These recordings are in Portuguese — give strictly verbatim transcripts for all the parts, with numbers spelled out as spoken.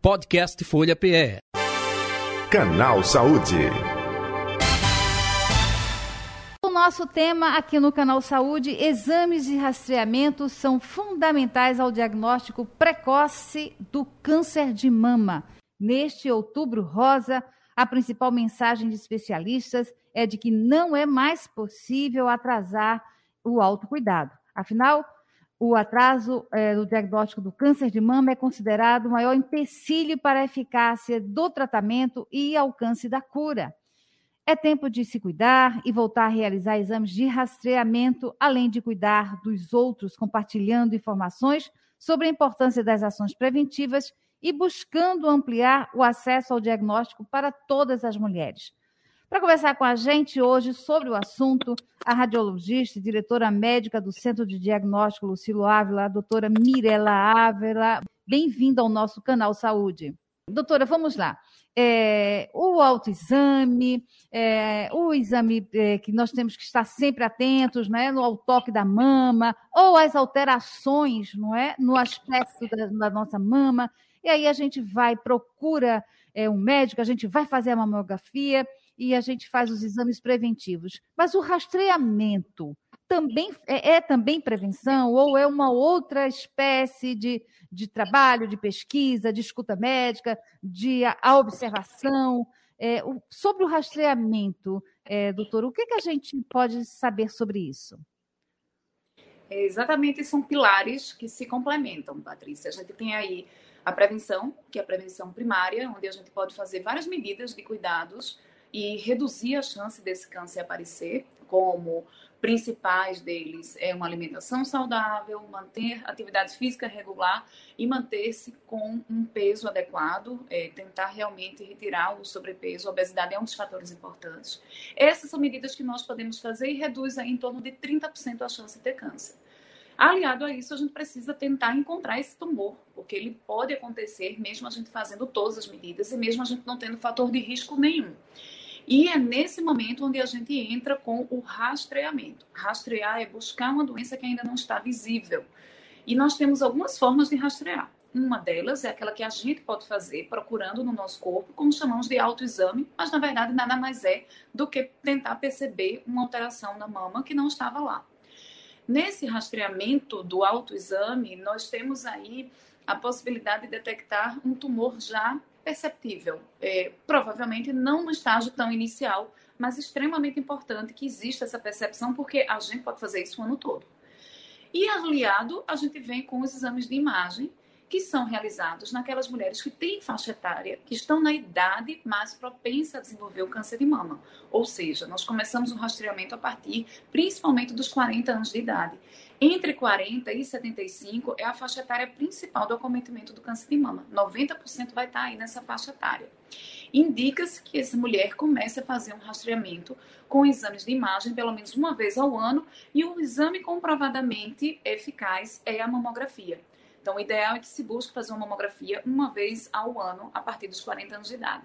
Podcast Folha P E. Canal Saúde. O nosso tema aqui no Canal Saúde: exames de rastreamento são fundamentais ao diagnóstico precoce do câncer de mama. Neste Outubro Rosa, a principal mensagem de especialistas é de que não é mais possível atrasar o autocuidado. Afinal, o atraso é, do diagnóstico do câncer de mama é considerado o maior empecilho para a eficácia do tratamento e alcance da cura. É tempo de se cuidar e voltar a realizar exames de rastreamento, além de cuidar dos outros, compartilhando informações sobre a importância das ações preventivas e buscando ampliar o acesso ao diagnóstico para todas as mulheres. Para conversar com a gente hoje sobre o assunto, a radiologista e diretora médica do Centro de Diagnóstico Lucilo Ávila, a doutora Mirela Ávila. Bem-vinda ao nosso Canal Saúde. Doutora, vamos lá. É, o autoexame, é, o exame é, que nós temos que estar sempre atentos, né, no, ao toque da mama, ou as alterações, não é, no aspecto da, da nossa mama. E aí a gente vai, procura é, um médico, a gente vai fazer a mamografia e a gente faz os exames preventivos. Mas o rastreamento também é, é também prevenção ou é uma outra espécie de, de trabalho, de pesquisa, de escuta médica, de a, a observação? É, o, sobre o rastreamento, é, doutor, o que, que a gente pode saber sobre isso? É, exatamente, são pilares que se complementam, Patrícia. A gente tem aí a prevenção, que é a prevenção primária, onde a gente pode fazer várias medidas de cuidados e reduzir a chance desse câncer aparecer, como principais deles é uma alimentação saudável, manter atividade física regular e manter-se com um peso adequado, é, tentar realmente retirar o sobrepeso. A obesidade é um dos fatores importantes. Essas são medidas que nós podemos fazer e reduz aí em torno de trinta por cento a chance de ter câncer. Aliado a isso, a gente precisa tentar encontrar esse tumor, porque ele pode acontecer mesmo a gente fazendo todas as medidas e mesmo a gente não tendo fator de risco nenhum. E é nesse momento onde a gente entra com o rastreamento. Rastrear é buscar uma doença que ainda não está visível. E nós temos algumas formas de rastrear. Uma delas é aquela que a gente pode fazer procurando no nosso corpo, como chamamos de autoexame, mas na verdade nada mais é do que tentar perceber uma alteração na mama que não estava lá. Nesse rastreamento do autoexame, nós temos aí a possibilidade de detectar um tumor já perceptível, é, provavelmente não no estágio tão inicial, mas extremamente importante que exista essa percepção, porque a gente pode fazer isso o ano todo. E aliado, a gente vem com os exames de imagem, que são realizados naquelas mulheres que têm faixa etária, que estão na idade mais propensa a desenvolver o câncer de mama. Ou seja, nós começamos o rastreamento a partir, principalmente, dos quarenta anos de idade. Entre quarenta e setenta e cinco é a faixa etária principal do acometimento do câncer de mama. noventa por cento vai estar aí nessa faixa etária. Indica-se que essa mulher comece a fazer um rastreamento com exames de imagem pelo menos uma vez ao ano, e o exame comprovadamente eficaz é a mamografia. Então, o ideal é que se busque fazer uma mamografia uma vez ao ano, a partir dos quarenta anos de idade.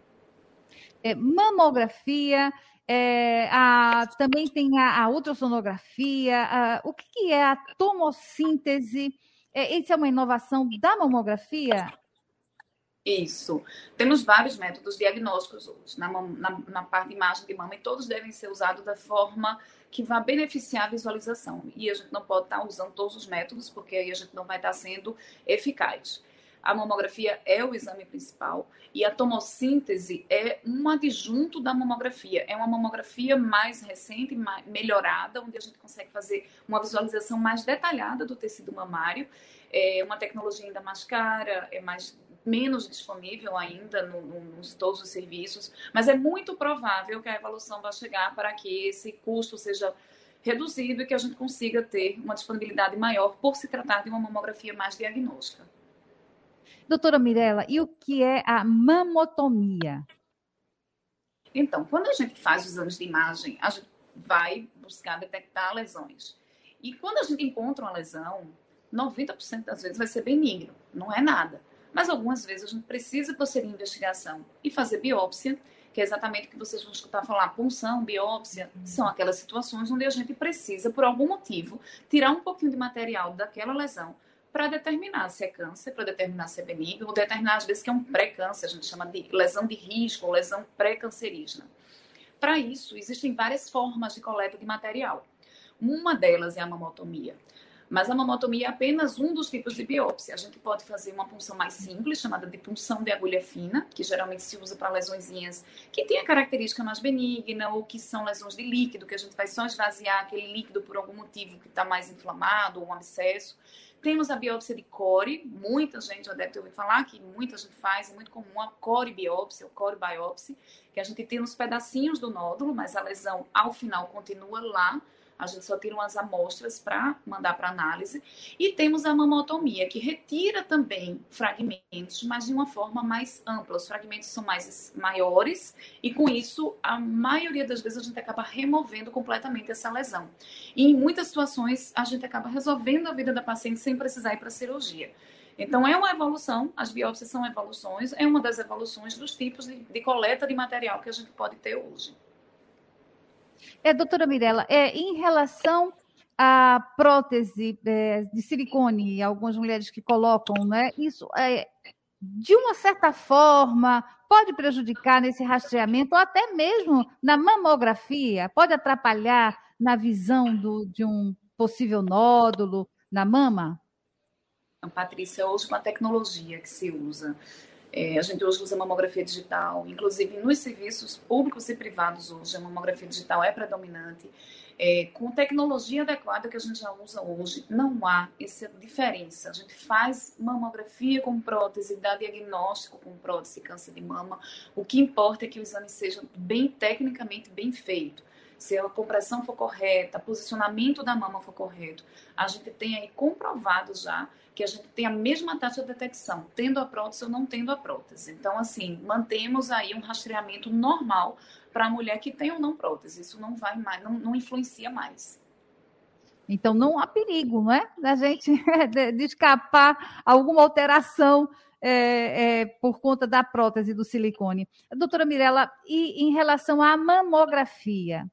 É, mamografia, é, a, também tem a, a ultrassonografia. A, o que, que é a tomossíntese? É, isso é uma inovação da mamografia? Isso. Temos vários métodos diagnósticos hoje na, na, na parte de imagem de mama, e todos devem ser usados da forma que vai beneficiar a visualização. E a gente não pode estar usando todos os métodos, porque aí a gente não vai estar sendo eficaz. A mamografia é o exame principal e a tomossíntese é um adjunto da mamografia. É uma mamografia mais recente, mais melhorada, onde a gente consegue fazer uma visualização mais detalhada do tecido mamário. É uma tecnologia ainda mais cara, é mais menos disponível ainda no, no, nos todos os serviços, mas é muito provável que a evolução vá chegar para que esse custo seja reduzido e que a gente consiga ter uma disponibilidade maior por se tratar de uma mamografia mais diagnóstica. Doutora Mirela, e o que é a mamotomia? Então, quando a gente faz os exames de imagem, a gente vai buscar detectar lesões. E quando a gente encontra uma lesão, noventa por cento das vezes vai ser benigno, não é nada. Mas algumas vezes a gente precisa prosseguir a investigação e fazer biópsia, que é exatamente o que vocês vão escutar falar, punção, biópsia, são aquelas situações onde a gente precisa, por algum motivo, tirar um pouquinho de material daquela lesão para determinar se é câncer, para determinar se é benigno, ou determinar às vezes que é um pré-câncer, a gente chama de lesão de risco ou lesão pré-cancerígena. Para isso, existem várias formas de coleta de material. Uma delas é a mamotomia. Mas a mamotomia é apenas um dos tipos de biópsia. A gente pode fazer uma punção mais simples, chamada de punção de agulha fina, que geralmente se usa para lesõezinhas que têm a característica mais benigna ou que são lesões de líquido, que a gente vai só esvaziar aquele líquido por algum motivo que está mais inflamado ou um abscesso. Temos a biópsia de core, muita gente já deve ter ouvido falar, que muita gente faz, é muito comum a core biópsia, ou core biópsia, que a gente tira uns pedacinhos do nódulo, mas a lesão ao final continua lá. A gente só tira umas amostras para mandar para análise. E temos a mamotomia, que retira também fragmentos, mas de uma forma mais ampla. Os fragmentos são mais maiores e, com isso, a maioria das vezes a gente acaba removendo completamente essa lesão. E, em muitas situações, a gente acaba resolvendo a vida da paciente sem precisar ir para a cirurgia. Então, é uma evolução, as biópsias são evoluções, é uma das evoluções dos tipos de, de coleta de material que a gente pode ter hoje. É, doutora Mirella, é, em relação à prótese é, de silicone, algumas mulheres que colocam, né? Isso, é, de uma certa forma, pode prejudicar nesse rastreamento, ou até mesmo na mamografia, pode atrapalhar na visão do, de um possível nódulo na mama? Patrícia, hoje com a tecnologia que se usa, É, a gente hoje usa mamografia digital, inclusive nos serviços públicos e privados hoje, a mamografia digital é predominante. É, com tecnologia adequada que a gente já usa hoje, não há essa diferença. A gente faz mamografia com prótese, dá diagnóstico com prótese de câncer de mama. O que importa é que o exame seja bem tecnicamente bem feito. Se a compressão for correta, o posicionamento da mama for correto, a gente tem aí comprovado já que a gente tem a mesma taxa de detecção, tendo a prótese ou não tendo a prótese. Então, assim, mantemos aí um rastreamento normal para a mulher que tem ou não prótese. Isso não vai mais, não, não influencia mais. Então, não há perigo, não é? Da gente de escapar alguma alteração é, é, por conta da prótese do silicone. Doutora Mirella, e em relação à mamografia?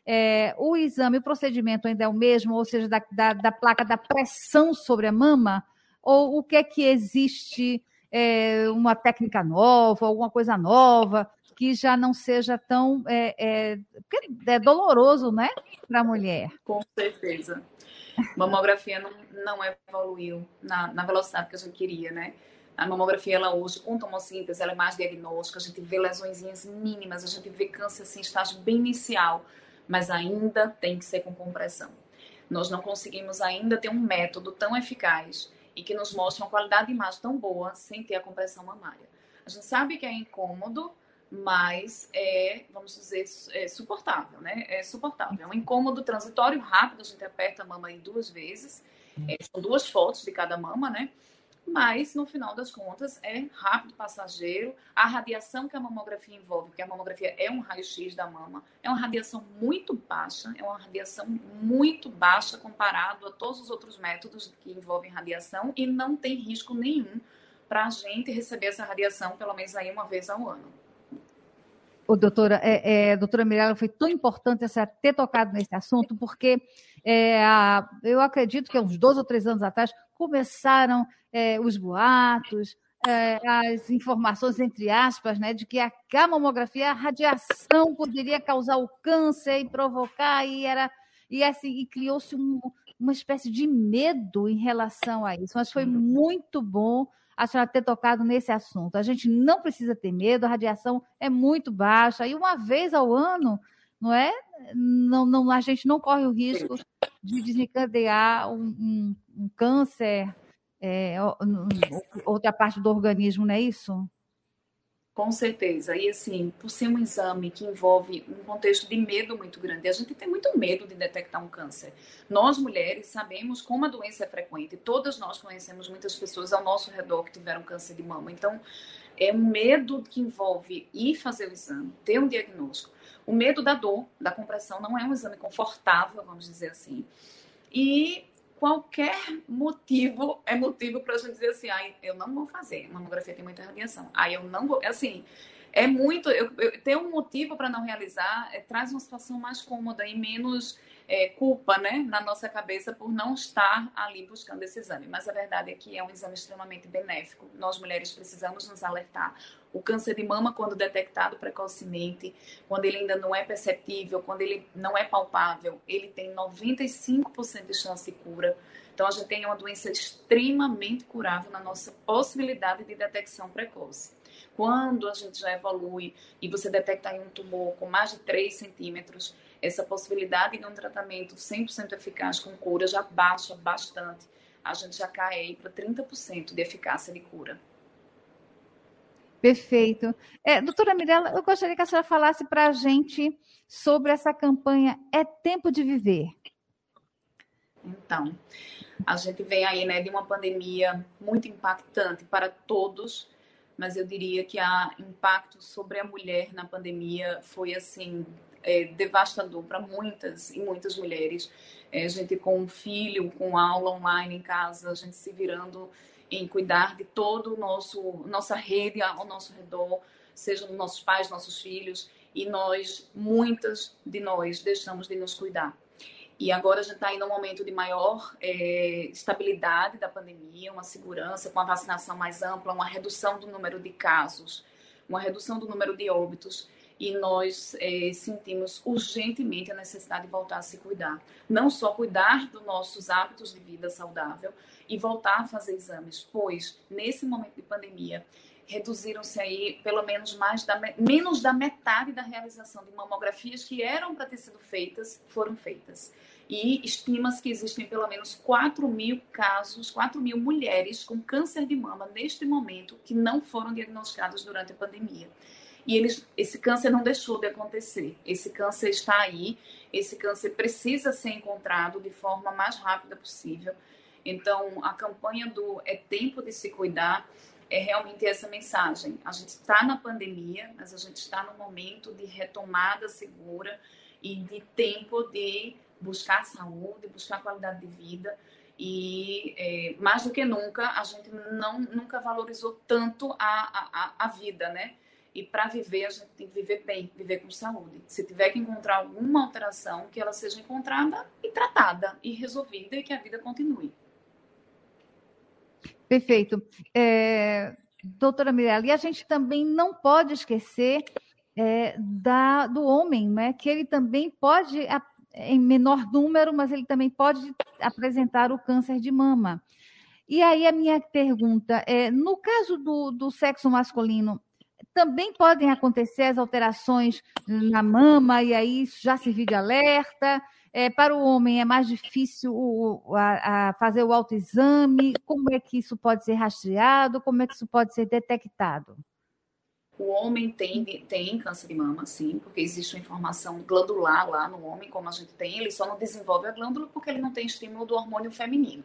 É, o exame, o procedimento ainda é o mesmo, ou seja, da, da, da placa da pressão sobre a mama? Ou o que é que existe, é, uma técnica nova, alguma coisa nova, que já não seja tão é, é, é doloroso, né, para a mulher? Com certeza. Mamografia não, não evoluiu na, na velocidade que a gente queria, né? A mamografia, ela hoje, com tomossíntese, ela é mais diagnóstica, a gente vê lesõezinhas mínimas, a gente vê câncer assim, em estágio bem inicial, mas ainda tem que ser com compressão. Nós não conseguimos ainda ter um método tão eficaz e que nos mostre uma qualidade de imagem tão boa sem ter a compressão mamária. A gente sabe que é incômodo, mas é, vamos dizer, é suportável, né? É suportável. É um incômodo transitório rápido, a gente aperta a mama aí duas vezes, é, são duas fotos de cada mama, né? Mas, no final das contas, é rápido, passageiro. A radiação que a mamografia envolve, porque a mamografia é um raio-x da mama, é uma radiação muito baixa, é uma radiação muito baixa comparado a todos os outros métodos que envolvem radiação e não tem risco nenhum para a gente receber essa radiação pelo menos aí uma vez ao ano. Ô, doutora, é, é, doutora Mirella, foi tão importante essa, ter tocado nesse assunto, porque é, a, eu acredito que há uns dois ou três anos atrás começaram é, os boatos, é, as informações, entre aspas, né, de que a, a mamografia, a radiação poderia causar o câncer e provocar, e, era, e, assim, e criou-se um, uma espécie de medo em relação a isso. Mas foi muito bom a senhora ter tocado nesse assunto. A gente não precisa ter medo, a radiação é muito baixa, e uma vez ao ano, não é? Não, não, a gente não corre o risco de desencadear um, um, um câncer, é, outra parte do organismo, não é isso? Com certeza. E assim, por ser um exame que envolve um contexto de medo muito grande, a gente tem muito medo de detectar um câncer. Nós, mulheres, sabemos como a doença é frequente. Todas nós conhecemos muitas pessoas ao nosso redor que tiveram câncer de mama. Então, é um medo que envolve ir fazer o exame, ter um diagnóstico. O medo da dor, da compressão, não é um exame confortável, vamos dizer assim. E qualquer motivo é motivo para a gente dizer assim, ah, eu não vou fazer, mamografia tem muita radiação. Aí eu não vou, assim, É muito, eu, eu ter um motivo para não realizar é, traz uma situação mais cômoda e menos é, culpa, né, na nossa cabeça por não estar ali buscando esse exame. Mas a verdade é que é um exame extremamente benéfico. Nós mulheres precisamos nos alertar. O câncer de mama, quando detectado precocemente, quando ele ainda não é perceptível, quando ele não é palpável, ele tem noventa e cinco por cento de chance de cura. Então, a gente tem uma doença extremamente curável na nossa possibilidade de detecção precoce. Quando a gente já evolui e você detecta aí um tumor com mais de três centímetros, essa possibilidade de um tratamento cem por cento eficaz com cura já baixa bastante. A gente já cai aí para trinta por cento de eficácia de cura. Perfeito. É, doutora Mirella, eu gostaria que a senhora falasse para a gente sobre essa campanha É Tempo de Viver. Então, a gente vem aí, né, de uma pandemia muito impactante para todos, mas eu diria que o impacto sobre a mulher na pandemia foi, assim, é, devastador para muitas e muitas mulheres. É, a gente com um filho, com aula online em casa, a gente se virando em cuidar de todo o nosso, nossa rede ao nosso redor, sejam nossos pais, nossos filhos, e nós, muitas de nós, deixamos de nos cuidar. E agora a gente está aí num momento de maior é, estabilidade da pandemia, uma segurança com a vacinação mais ampla, uma redução do número de casos, uma redução do número de óbitos, e nós é, sentimos urgentemente a necessidade de voltar a se cuidar. Não só cuidar dos nossos hábitos de vida saudável e voltar a fazer exames, pois nesse momento de pandemia reduziram-se aí pelo menos mais da, menos da metade da realização de mamografias que eram para ter sido feitas, foram feitas. E estima-se que existem pelo menos quatro mil casos, quatro mil mulheres com câncer de mama neste momento que não foram diagnosticadas durante a pandemia. E eles, esse câncer não deixou de acontecer. Esse câncer está aí, esse câncer precisa ser encontrado de forma mais rápida possível. Então, a campanha do É Tempo de Se Cuidar é realmente essa mensagem. A gente está na pandemia, mas a gente está num momento de retomada segura e de tempo de buscar saúde, buscar qualidade de vida. E é, mais do que nunca, a gente não, nunca valorizou tanto a, a, a vida, né? E para viver, a gente tem que viver bem, viver com saúde. Se tiver que encontrar alguma alteração, que ela seja encontrada e tratada, e resolvida, e que a vida continue. Perfeito. É, doutora Mirella, e a gente também não pode esquecer é, da, do homem, né? Que ele também pode, em menor número, mas ele também pode apresentar o câncer de mama. E aí a minha pergunta é, no caso do, do sexo masculino, também podem acontecer as alterações na mama, e aí isso já serviu de alerta? É, para o homem é mais difícil o, a, a fazer o autoexame? Como é que isso pode ser rastreado? Como é que isso pode ser detectado? O homem tem, tem câncer de mama, sim, porque existe uma informação glandular lá no homem, como a gente tem, ele só não desenvolve a glândula porque ele não tem estímulo do hormônio feminino.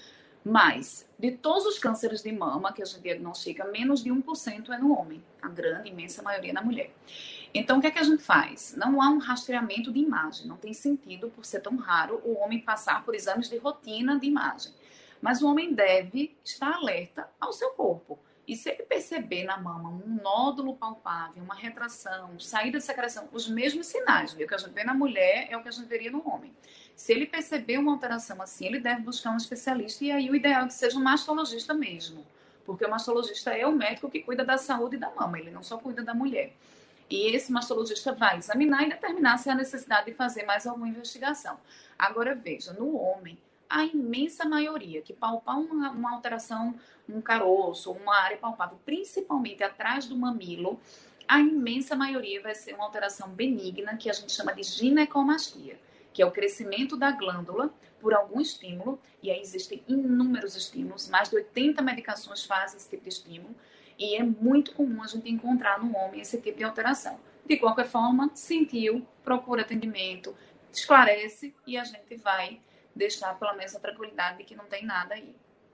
Mas, de todos os cânceres de mama que a gente diagnostica, menos de um por cento é no homem. A grande, imensa maioria é na mulher. Então, o que é que a gente faz? Não há um rastreamento de imagem. Não tem sentido, por ser tão raro, o homem passar por exames de rotina de imagem. Mas o homem deve estar alerta ao seu corpo. E se ele perceber na mama um nódulo palpável, uma retração, saída de secreção, os mesmos sinais, viu? O que a gente vê na mulher é o que a gente veria no homem. Se ele perceber uma alteração assim, ele deve buscar um especialista, e aí o ideal é que seja um mastologista mesmo, porque o mastologista é o médico que cuida da saúde da mama, ele não só cuida da mulher. E esse mastologista vai examinar e determinar se há necessidade de fazer mais alguma investigação. Agora veja, no homem, a imensa maioria que palpar uma, uma alteração, um caroço, uma área palpável, principalmente atrás do mamilo, a imensa maioria vai ser uma alteração benigna, que a gente chama de ginecomastia, que é o crescimento da glândula por algum estímulo, e aí existem inúmeros estímulos, mais de oitenta medicações fazem esse tipo de estímulo, e é muito comum a gente encontrar no homem esse tipo de alteração. De qualquer forma, sentiu, procura atendimento, esclarece, e a gente vai deixar pelo menos a tranquilidade de que não tem nada aí.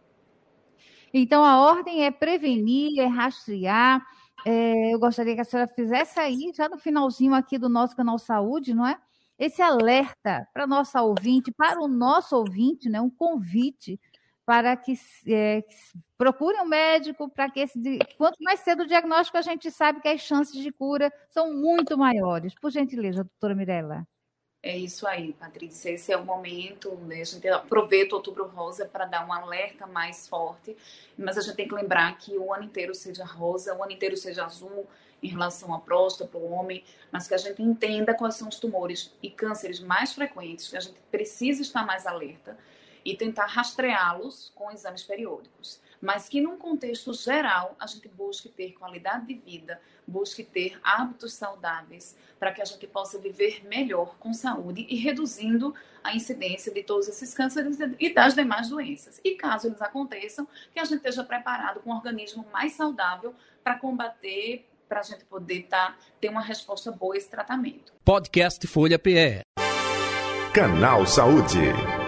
Então, a ordem é prevenir, é rastrear. É, eu gostaria que a senhora fizesse aí, já no finalzinho aqui do nosso canal Saúde, não é? Esse alerta para a nossa ouvinte, para o nosso ouvinte, né? Um convite para que é, procurem um médico, para que esse, quanto mais cedo o diagnóstico, a gente sabe que as chances de cura são muito maiores. Por gentileza, doutora Mirella. É isso aí, Patrícia. Esse é o momento, né? A gente aproveita o Outubro Rosa para dar um alerta mais forte, mas a gente tem que lembrar que o ano inteiro seja rosa, o ano inteiro seja azul em relação à próstata para o homem, mas que a gente entenda quais são os tumores e cânceres mais frequentes, que a gente precisa estar mais alerta e tentar rastreá-los com exames periódicos. Mas que, num contexto geral, a gente busque ter qualidade de vida, busque ter hábitos saudáveis, para que a gente possa viver melhor com saúde e reduzindo a incidência de todos esses cânceres e das demais doenças. E caso eles aconteçam, que a gente esteja preparado com um organismo mais saudável para combater, para a gente poder tá, ter uma resposta boa a esse tratamento. Podcast Folha P E. Canal Saúde.